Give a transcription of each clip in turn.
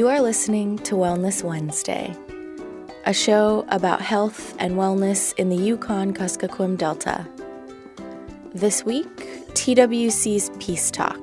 You are listening to Wellness Wednesday, a show about health and wellness in the Yukon-Kuskokwim Delta. This week, TWC's Peace Talk.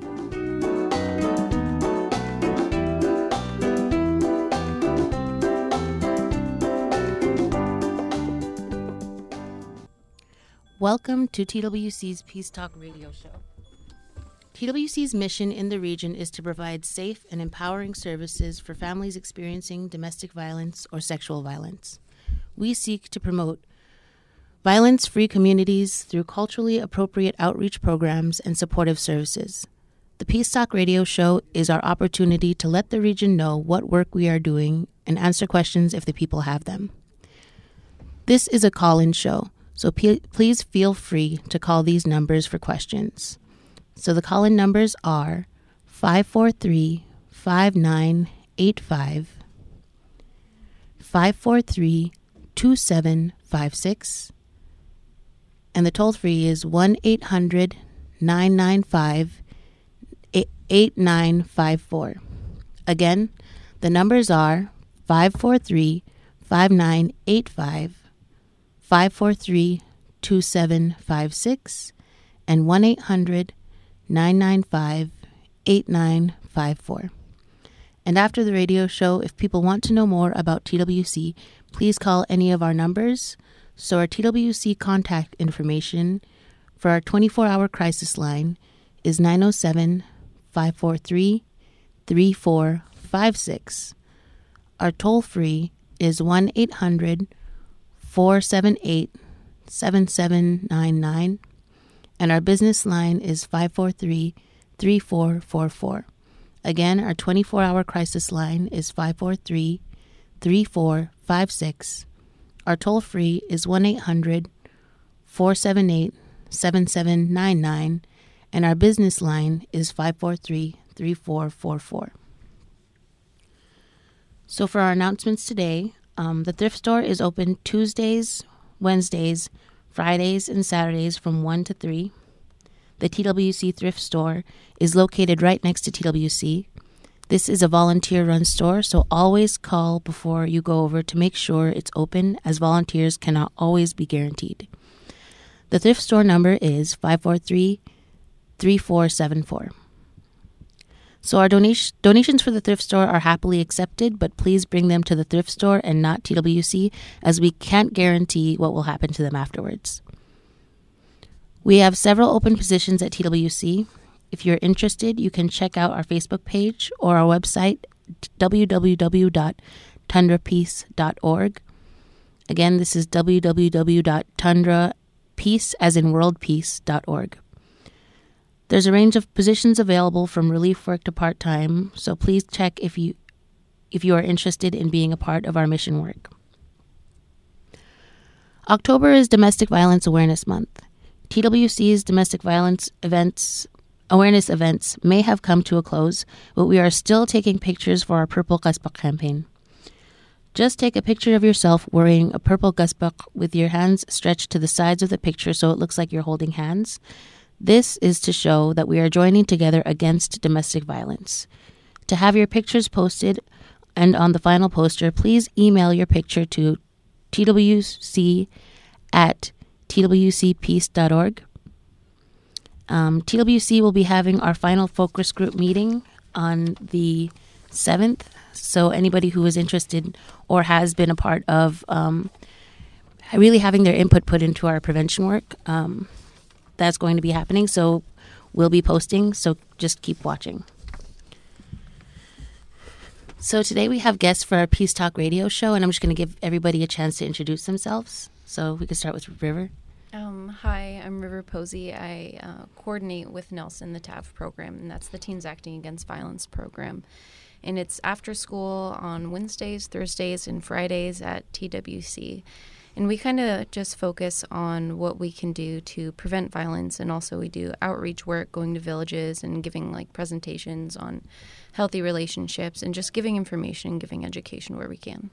Welcome to TWC's Peace Talk radio show. TWC's mission in the region is to provide safe and empowering services for families experiencing domestic violence or sexual violence. We seek to promote violence-free communities through culturally appropriate outreach programs and supportive services. The Peace Talk radio show is our opportunity to let the region know what work we are doing and answer questions if the people have them. This is a call-in show, so please feel free to call these numbers for questions. So the call-in numbers are 543-5985, 543-2756, and the toll-free is 1-800-995-8954. Again, the numbers are 543-5985, 543-2756, and 1-800-995-8954. And after the radio show, if people want to know more about TWC, please call any of our numbers. So our TWC contact information for our 24-hour crisis line is 907-543-3456. Our toll-free is 1-800-478-7799. And our business line is 543-3444. Again, our 24-hour crisis line is 543-3456. Our toll-free is 1-800-478-7799. And our business line is 543-3444. So for our announcements today, the thrift store is open Tuesdays, Wednesdays, Fridays and Saturdays from 1 to 3. The TWC thrift store is located right next to TWC. This is a volunteer-run store, so always call before you go over to make sure it's open, as volunteers cannot always be guaranteed. The thrift store number is 543-3474. So our donations for the thrift store are happily accepted, but please bring them to the thrift store and not TWC, as we can't guarantee what will happen to them afterwards. We have several open positions at TWC. If you're interested, you can check out our Facebook page or our website, www.tundrapeace.org. Again, this is www.tundrapeace, as in worldpeace.org. There's a range of positions available from relief work to part-time, so please check if you are interested in being a part of our mission work. October is Domestic Violence Awareness Month. TWC's domestic violence awareness events may have come to a close, but we are still taking pictures for our Purple Kaspak campaign. Just take a picture of yourself wearing a purple kaspak with your hands stretched to the sides of the picture so it looks like you're holding hands. This is to show that we are joining together against domestic violence. To have your pictures posted and on the final poster, please email your picture to twc@twcpeace.org. TWC will be having our final focus group meeting on the 7th, so anybody who is interested or has been a part of really having their input put into our prevention work, that's going to be happening, so we'll be posting, so just keep watching. So today we have guests for our Peace Talk radio show, and I'm just going to give everybody a chance to introduce themselves. So we can start with River. Hi, I'm River Posey. I coordinate with Nelson the TAV program, and that's the Teens Acting Against Violence program. And it's after school on Wednesdays, Thursdays, and Fridays at TWC. And we kind of just focus on what we can do to prevent violence, and also we do outreach work, going to villages and giving like presentations on healthy relationships and just giving information, giving education where we can.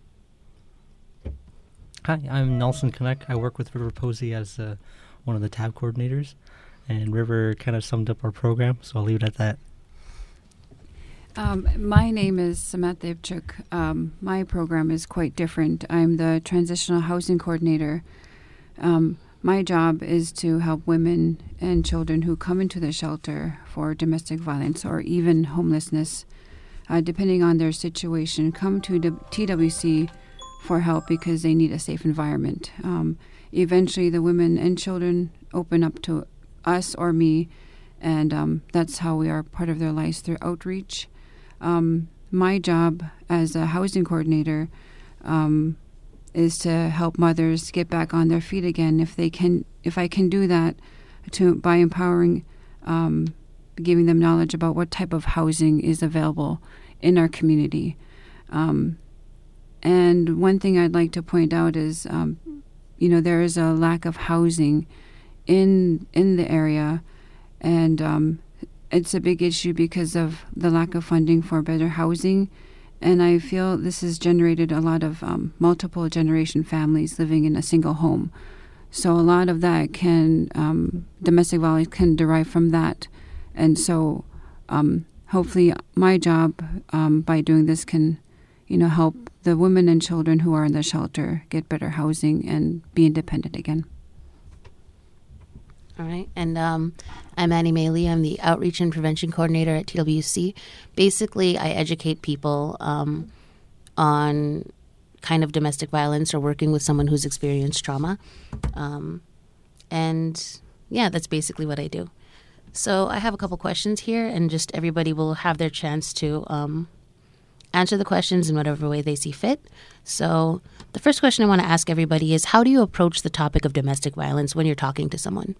Hi, I'm Nelson Connect. I work with River Posey as one of the TAB coordinators, and River kind of summed up our program, so I'll leave it at that. My name is Samantha Ivchuk. My program is quite different. I'm the Transitional Housing Coordinator. My job is to help women and children who come into the shelter for domestic violence or even homelessness, depending on their situation, come to TWC for help because they need a safe environment. Eventually, the women and children open up to us or me, and that's how we are part of their lives through outreach. My job as a housing coordinator is to help mothers get back on their feet again. If I can do that by empowering, giving them knowledge about what type of housing is available in our community. And one thing I'd like to point out is, there is a lack of housing in the area, and it's a big issue because of the lack of funding for better housing. And I feel this has generated a lot of multiple generation families living in a single home. So a lot of that domestic violence can derive from that. And so hopefully my job by doing this can, help the women and children who are in the shelter get better housing and be independent again. All right. And I'm Annie Maley. I'm the Outreach and Prevention Coordinator at TWC. Basically, I educate people on kind of domestic violence or working with someone who's experienced trauma. That's basically what I do. So I have a couple questions here, and just everybody will have their chance to answer the questions in whatever way they see fit. So the first question I want to ask everybody is, how do you approach the topic of domestic violence when you're talking to someone?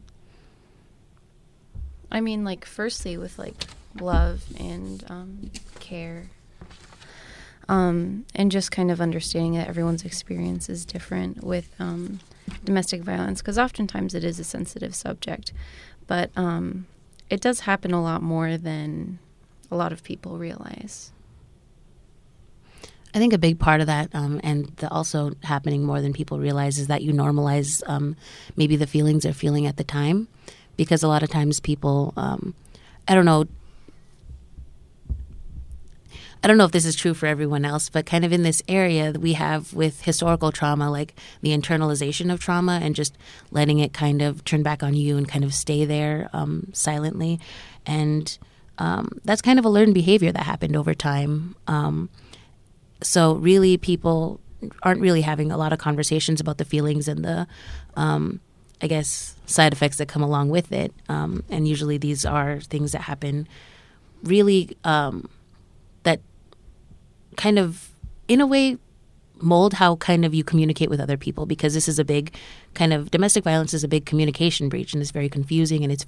I mean, firstly with, love and care. And just kind of understanding that everyone's experience is different with domestic violence, because oftentimes it is a sensitive subject. But it does happen a lot more than a lot of people realize. I think a big part of that, also happening more than people realize, is that you normalize maybe the feelings they're feeling at the time. Because a lot of times people, I don't know if this is true for everyone else, but kind of in this area that we have with historical trauma, like the internalization of trauma and just letting it kind of turn back on you and kind of stay there silently. And that's kind of a learned behavior that happened over time. So really people aren't really having a lot of conversations about the feelings and the side effects that come along with it. And usually these are things that happen really that kind of, in a way, mold how kind of you communicate with other people, because this is a big kind of, domestic violence is a big communication breach, and it's very confusing, and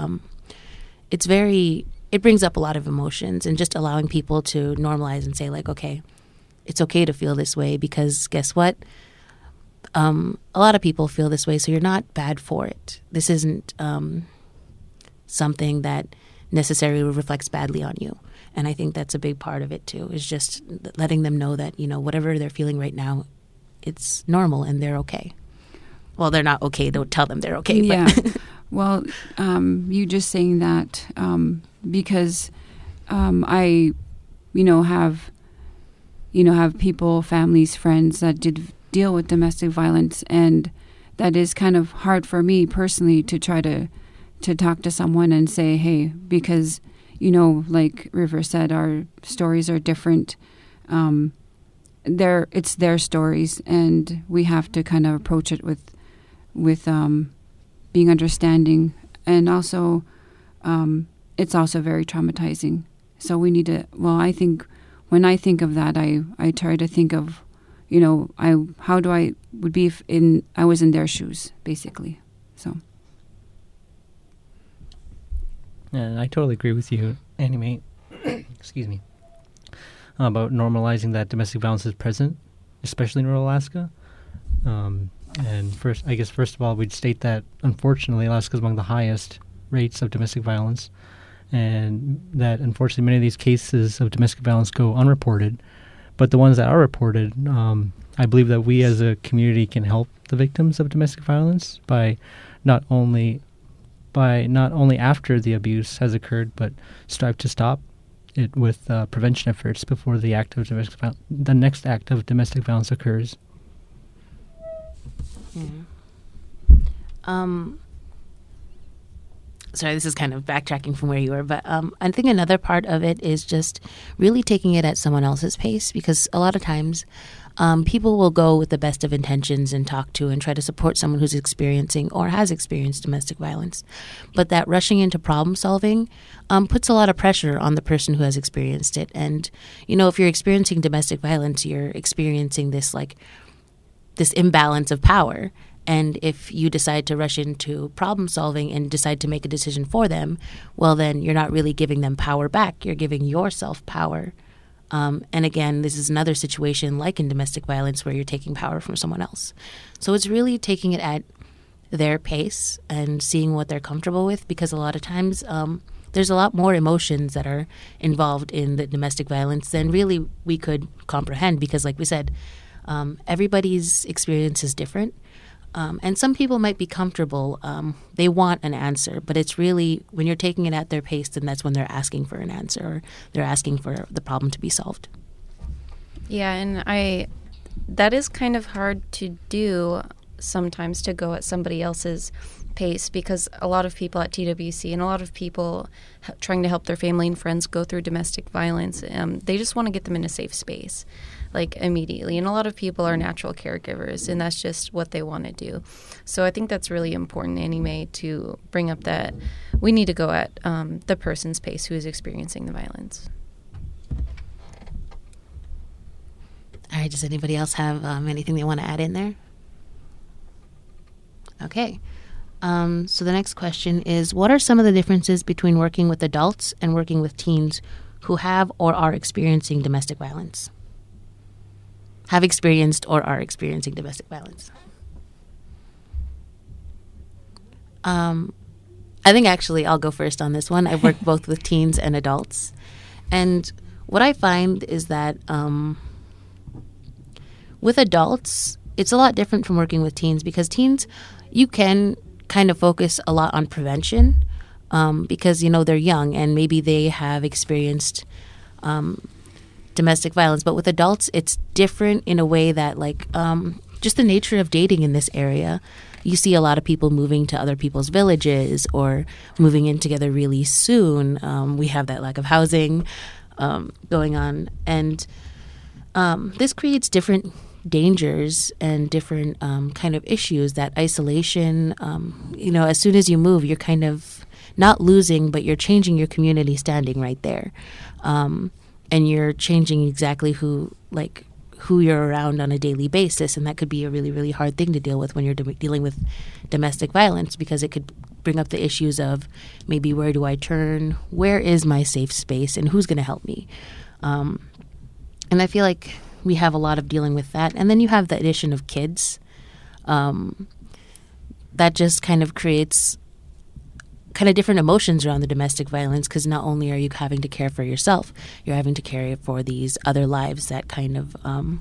it brings up a lot of emotions, and just allowing people to normalize and say, okay, it's okay to feel this way, because guess what? A lot of people feel this way, so you're not bad for it. This isn't something that necessarily reflects badly on you. And I think that's a big part of it, too, is just letting them know that, whatever they're feeling right now, it's normal and they're okay. Well, they're not okay. Don't tell them they're okay. Yeah. But Well, you just saying that because I, have people, families, friends that did deal with domestic violence, and that is kind of hard for me personally to try to talk to someone and say, hey, because, like River said, our stories are different. It's their stories, and we have to kind of approach it with being understanding, and also it's also very traumatizing. So we need to. Well, I think when I think of that, I try to think of, how do I would be if I was in their shoes, basically. So. Yeah, I totally agree with you, Annie. Excuse me. About normalizing that domestic violence is present, especially in rural Alaska. And first of all, we'd state that, unfortunately, Alaska is among the highest rates of domestic violence, and that, unfortunately, many of these cases of domestic violence go unreported. But the ones that are reported, I believe that we as a community can help the victims of domestic violence by not only after the abuse has occurred, but strive to stop it with prevention efforts before the next act of domestic violence occurs. Sorry, this is kind of backtracking from where you were, but I think another part of it is just really taking it at someone else's pace, because a lot of times people will go with the best of intentions and talk to and try to support someone who's experiencing or has experienced domestic violence. But that rushing into problem solving puts a lot of pressure on the person who has experienced it. And, you know, if you're experiencing domestic violence, you're experiencing this imbalance of power. And if you decide to rush into problem solving and decide to make a decision for them, well, then you're not really giving them power back. You're giving yourself power. And again, this is another situation like in domestic violence where you're taking power from someone else. So it's really taking it at their pace and seeing what they're comfortable with, because a lot of times there's a lot more emotions that are involved in the domestic violence than really we could comprehend, because like we said, everybody's experience is different. And some people might be comfortable. They want an answer, but it's really when you're taking it at their pace, then that's when they're asking for an answer, or they're asking for the problem to be solved. Yeah, and that is kind of hard to do sometimes, to go at somebody else's pace, because a lot of people at TWC and a lot of people trying to help their family and friends go through domestic violence, they just want to get them in a safe space, like immediately. And a lot of people are natural caregivers, and that's just what they want to do. So I think that's really important anyway, to bring up that we need to go at the person's pace who is experiencing the violence. All right, does anybody else have anything they want to add in there? Okay. So the next question is, what are some of the differences between working with adults and working with teens who have or are experiencing domestic violence? Have experienced or are experiencing domestic violence? I think actually I'll go first on this one. I've worked both with teens and adults. And what I find is that with adults, it's a lot different from working with teens, because teens, you can kind of focus a lot on prevention because, you know, they're young and maybe they have experienced domestic violence. But with adults, it's different in a way that, like, just the nature of dating in this area, you see a lot of people moving to other people's villages or moving in together really soon. We have that lack of housing going on. And this creates different dangers and different kind of issues. That isolation, you know, as soon as you move, you're kind of not losing, but you're changing your community standing right there. And you're changing exactly who you're around on a daily basis. And that could be a really, really hard thing to deal with when you're dealing with domestic violence, because it could bring up the issues of maybe where do I turn? Where is my safe space? And who's going to help me? And I feel like we have a lot of dealing with that. And then you have the addition of kids. That just kind of creates kind of different emotions around the domestic violence, because not only are you having to care for yourself, you're having to care for these other lives that kind of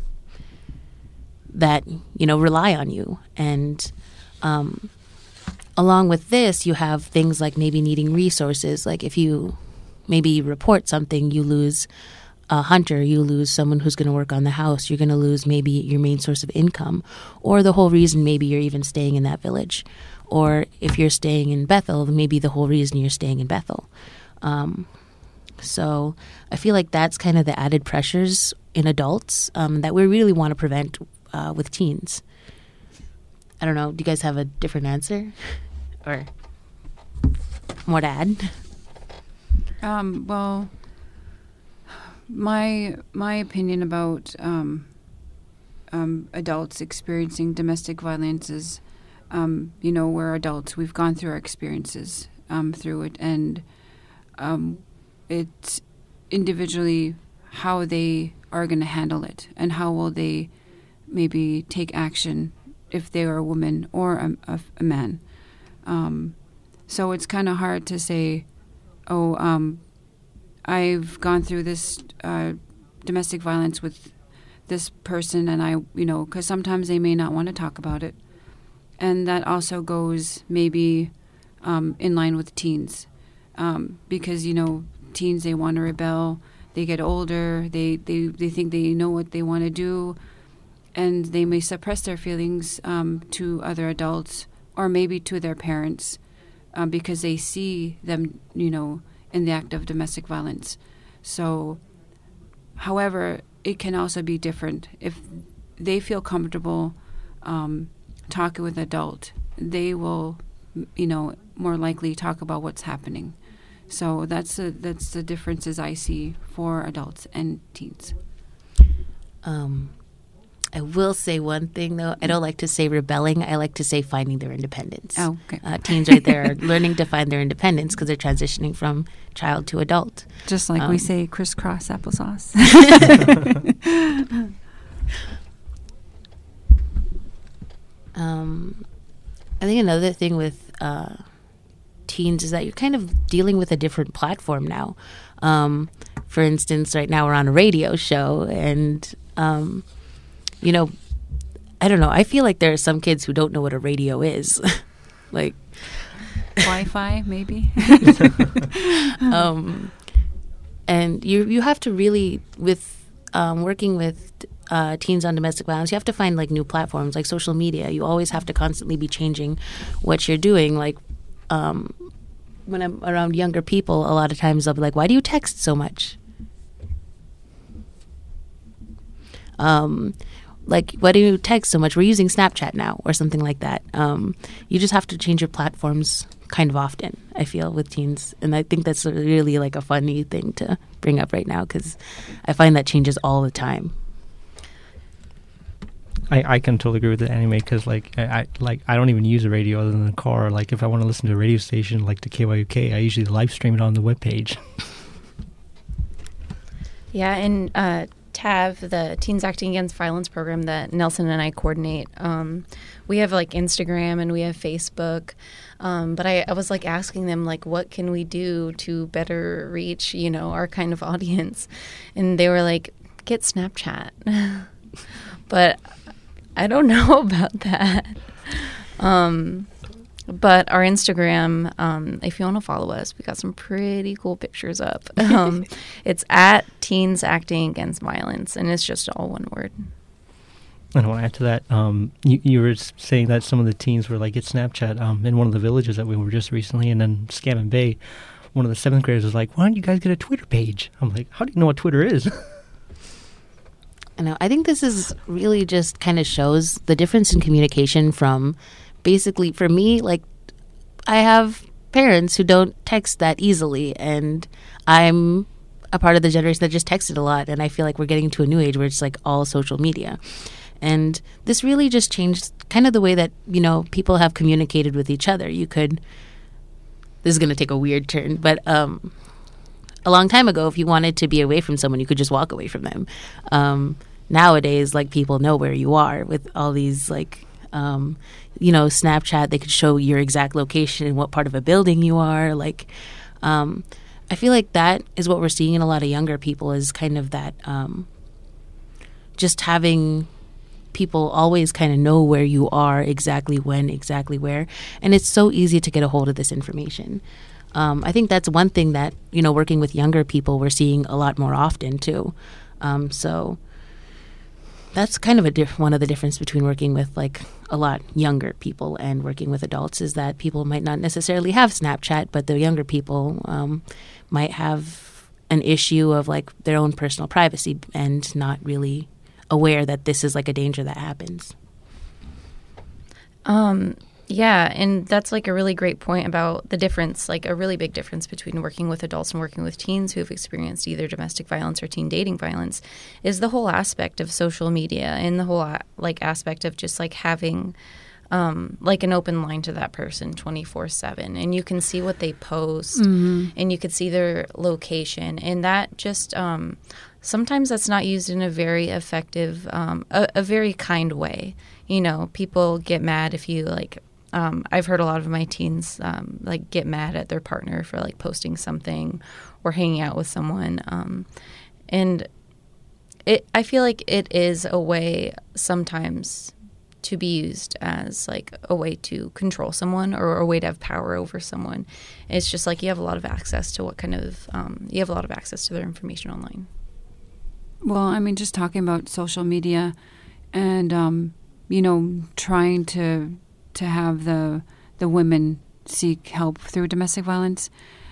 that, you know, rely on you. And along with this, you have things like maybe needing resources. Like if you maybe report something, you lose a hunter, you lose someone who's going to work on the house, you're going to lose maybe your main source of income, or the whole reason maybe you're even staying in that village. Or if you're staying in Bethel, maybe the whole reason you're staying in Bethel. So I feel like that's kind of the added pressures in adults that we really want to prevent with teens. I don't know. Do you guys have a different answer or more to add? Well, my opinion about adults experiencing domestic violence is, you know, we're adults. We've gone through our experiences through it, and it's individually how they are going to handle it, and how will they maybe take action if they are a woman or a man. So it's kind of hard to say, I've gone through this domestic violence with this person, and I, you know, because sometimes they may not want to talk about it. And that also goes maybe in line with teens, because, you know, teens, they want to rebel. They get older. They think they know what they want to do, and they may suppress their feelings to other adults or maybe to their parents because they see them, in the act of domestic violence. So, however, it can also be different. If they feel comfortable talking with an adult, they will, more likely talk about what's happening. So that's the differences I see for adults and teens. I will say one thing, though. I don't like to say rebelling. I like to say finding their independence. Oh, okay. Teens right there are learning to find their independence because they're transitioning from child to adult. Just like we say crisscross applesauce. I think another thing with teens is that you're kind of dealing with a different platform now. For instance, right now we're on a radio show and, I don't know. I feel like there are some kids who don't know what a radio is. Like Wi-Fi, maybe. And you have to really, with working with teens on domestic violence, you have to find like new platforms like social media. You always have to constantly be changing what you're doing. Like when I'm around younger people, a lot of times I'll be like, why do you text so much? Like, why do you text so much? We're using Snapchat now or something like that. You just have to change your platforms kind of often, I feel, with teens. And I think that's really like a funny thing to bring up right now because I find that changes all the time. I can totally agree with the anime because I don't even use a radio other than the car. Like if I want to listen to a radio station like to KYUK, I usually live stream it on the webpage. Yeah, and TAV, the Teens Acting Against Violence program that Nelson and I coordinate, we have like Instagram and we have Facebook. But I was like asking them like, what can we do to better reach, our kind of audience? And they were like, get Snapchat. But I don't know about that. But our Instagram, if you want to follow us, we got some pretty cool pictures up. It's at Teens Acting Against Violence, and it's just all one word. And I want to add to that. You were saying that some of the teens were like, get Snapchat in one of the villages that we were just recently, and then Scammon Bay, one of the 7th graders was like, why don't you guys get a Twitter page? I'm like, how do you know what Twitter is? I know. I think this is really just kind of shows the difference in communication from basically, for me, like, I have parents who don't text that easily, and I'm a part of the generation that just texted a lot, and I feel like we're getting to a new age where it's like all social media. And this really just changed kind of the way that, people have communicated with each other. This is going to take a weird turn, but a long time ago, if you wanted to be away from someone, you could just walk away from them. Nowadays, like, people know where you are with all these, like, Snapchat, they could show your exact location and what part of a building you are. Like, I feel like that is what we're seeing in a lot of younger people is kind of that, just having people always kind of know where you are, exactly when, exactly where. And it's so easy to get a hold of this information. I think that's one thing that, working with younger people, we're seeing a lot more often too. So that's kind of one of the difference between working with like a lot younger people and working with adults is that people might not necessarily have Snapchat, but the younger people might have an issue of like their own personal privacy and not really aware that this is like a danger that happens. Yeah, and that's like a really great point about the difference, like a really big difference between working with adults and working with teens who have experienced either domestic violence or teen dating violence is the whole aspect of social media and the whole like aspect of just like having like an open line to that person 24/7, and you can see what they post and you can see their location, and that just sometimes that's not used in a very effective, a very kind way. People get mad if you like. I've heard a lot of my teens like get mad at their partner for like posting something or hanging out with someone, and I feel like it is a way sometimes to be used as like a way to control someone or a way to have power over someone. It's just like you have a lot of access to you have a lot of access to their information online. Well, I mean, just talking about social media and, trying to have the women seek help through domestic violence,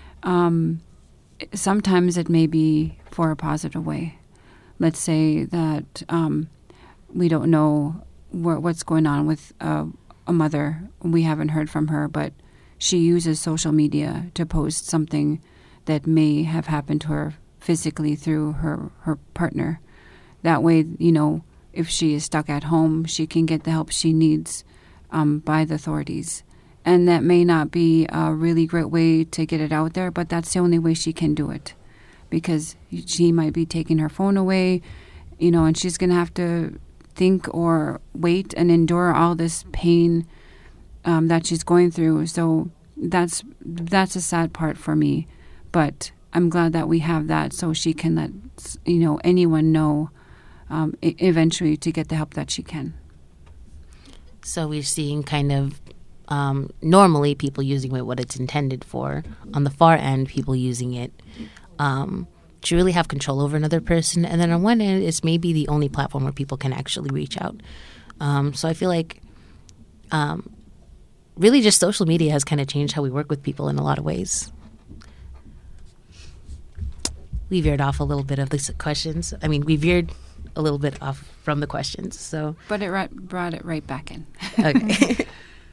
sometimes it may be for a positive way. Let's say that we don't know what's going on with a mother. We haven't heard from her, but she uses social media to post something that may have happened to her physically through her partner. That way, if she is stuck at home, she can get the help she needs by the authorities. And that may not be a really great way to get it out there, but that's the only way she can do it. Because she might be taking her phone away, and she's going to have to think or wait and endure all this pain that she's going through. So that's a sad part for me. But I'm glad that we have that so she can let anyone know eventually to get the help that she can. So we're seeing kind of normally people using it what it's intended for. On the far end, people using it to really have control over another person. And then on one end, it's maybe the only platform where people can actually reach out. So I feel like really just social media has kind of changed how we work with people in a lot of ways. We veered off a little bit of the questions. I mean, we veered a little bit off from the questions. But it brought it right back in. Okay.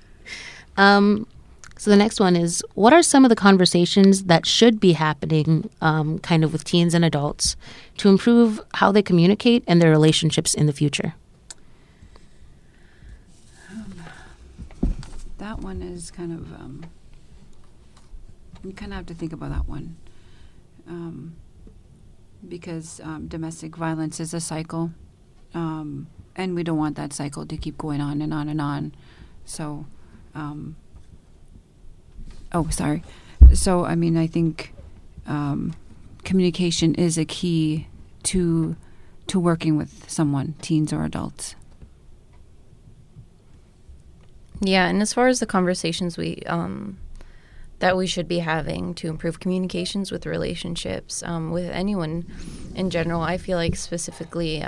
So the next one is, what are some of the conversations that should be happening kind of with teens and adults to improve how they communicate and their relationships in the future? That one is kind of, you kind of have to think about that one. Because domestic violence is a cycle, and we don't want that cycle to keep going on and on and on. So, So, I mean, I think communication is a key to working with someone, teens or adults. Yeah, and as far as the conversations that we should be having to improve communications with relationships with anyone in general, I feel like specifically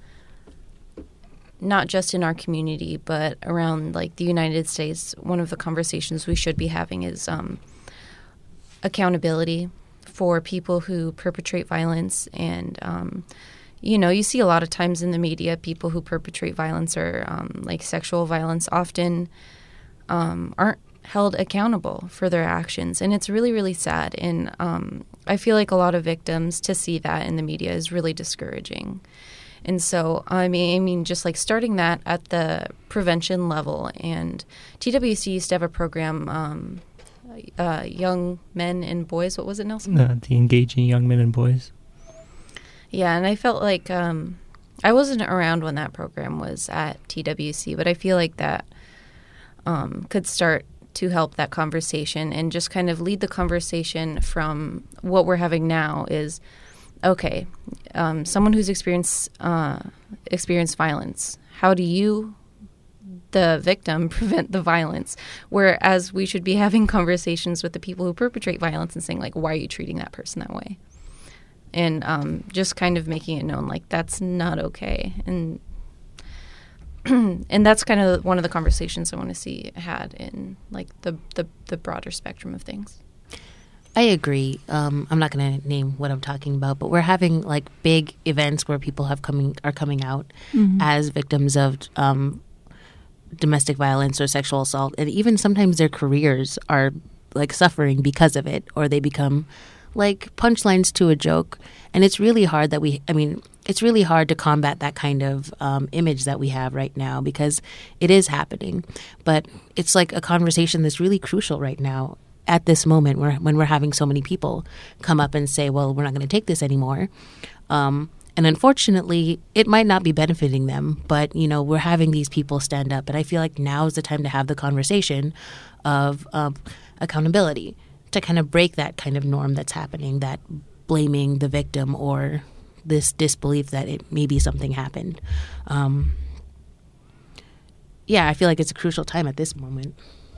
not just in our community but around like the United States, one of the conversations we should be having is accountability for people who perpetrate violence. And you see a lot of times in the media people who perpetrate violence or like sexual violence often aren't held accountable for their actions, and it's really, really sad. And I feel like a lot of victims, to see that in the media is really discouraging. And so, I mean, just like starting that at the prevention level. And TWC used to have a program, Young Men and Boys. What was it, Nelson? The Engaging Young Men and Boys. Yeah, and I felt like I wasn't around when that program was at TWC, but I feel like that could start to help that conversation and just kind of lead the conversation from what we're having now is, okay, someone who's experienced violence, how do you, the victim, prevent the violence? Whereas we should be having conversations with the people who perpetrate violence and saying, like, why are you treating that person that way? And just kind of making it known, like, that's not okay. And and that's kind of one of the conversations I want to see had in, like, the broader spectrum of things. I agree. I'm not going to name what I'm talking about, but we're having like big events where people are coming out as victims of domestic violence or sexual assault, and even sometimes their careers are like suffering because of it, or they become like punchlines to a joke. And it's really hard it's really hard to combat that kind of image that we have right now, because it is happening. But it's like a conversation that's really crucial right now at this moment when we're having so many people come up and say, well, we're not going to take this anymore. And unfortunately, it might not be benefiting them, but, we're having these people stand up. And I feel like now is the time to have the conversation of accountability, to kind of break that kind of norm that's happening, that blaming the victim or this disbelief that it maybe something happened. yeah, I feel like it's a crucial time at this moment.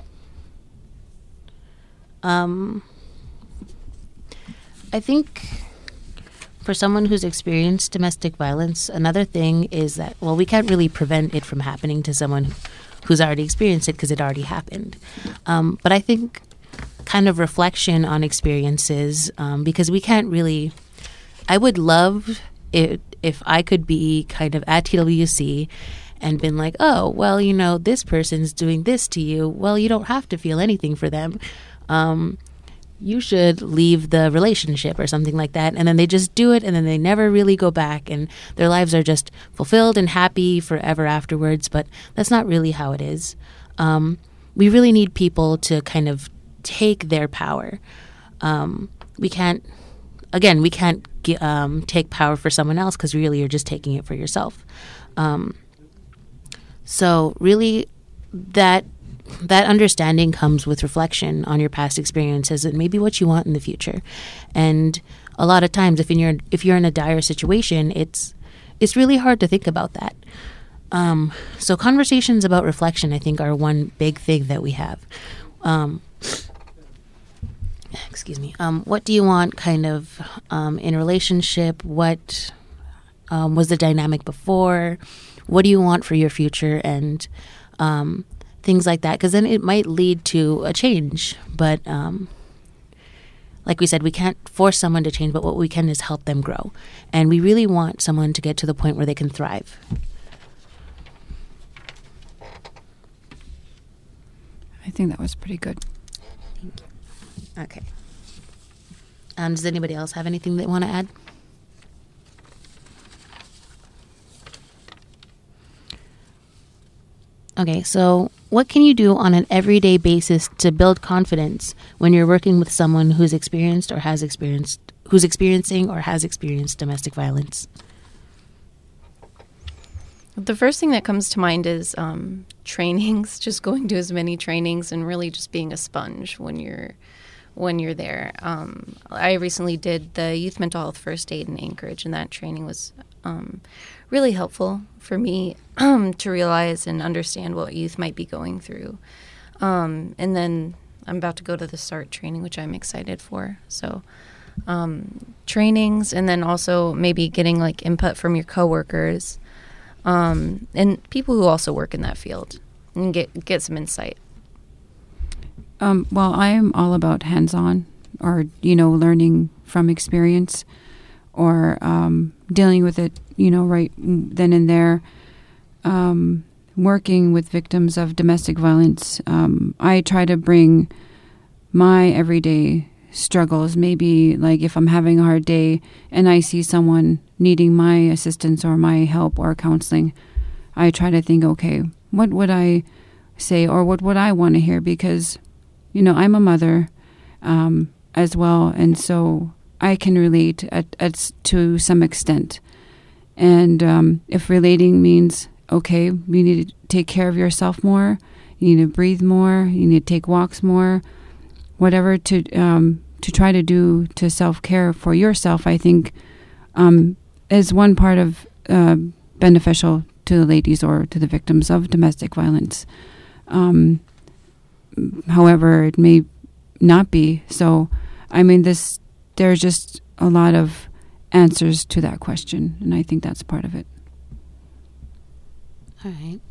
I think for someone who's experienced domestic violence, another thing is that, well, we can't really prevent it from happening to someone who's already experienced it because it already happened. But I think kind of reflection on experiences, because we can't really, I would love it if I could be kind of at TWC and been like, oh, well, you know, this person's doing this to you. Well, you don't have to feel anything for them. You should leave the relationship or something like that. And then they just do it, and then they never really go back, and their lives are just fulfilled and happy forever afterwards. But that's not really how it is. We really need people to kind of take their power. We can't take power for someone else, because really you're just taking it for yourself. So really that understanding comes with reflection on your past experiences and maybe what you want in the future. And a lot of times if you're in a dire situation, it's really hard to think about that. So conversations about reflection, I think, are one big thing that we have. Excuse me. What do you want kind of in a relationship? What was the dynamic before? What do you want for your future? And things like that, because then it might lead to a change. But like we said, we can't force someone to change, but what we can is help them grow. And we really want someone to get to the point where they can thrive. I think that was pretty good. Thank you. Okay. Does anybody else have anything they want to add? Okay, so what can you do on an everyday basis to build confidence when you're working with someone who's experiencing or has experienced domestic violence? The first thing that comes to mind is trainings, just going to as many trainings and really just being a sponge when you're there. I recently did the Youth Mental Health First Aid in Anchorage, and that training was really helpful for me to realize and understand what youth might be going through. And then I'm about to go to the START training, which I'm excited for. So trainings, and then also maybe getting like input from your coworkers and people who also work in that field, and get some insight. Well, I'm all about hands-on, or, learning from experience, or dealing with it, right then and there. Working with victims of domestic violence, I try to bring my everyday struggles. Maybe like if I'm having a hard day and I see someone needing my assistance or my help or counseling, I try to think, okay, what would I say, or what would I want to hear? Because I'm a mother as well, and so I can relate to some extent. And if relating means, okay, you need to take care of yourself more, you need to breathe more, you need to take walks more, whatever to try to do to self-care for yourself, I think is one part of beneficial to the ladies or to the victims of domestic violence. However, it may not be. So, there's just a lot of answers to that question, and I think that's part of it. All right.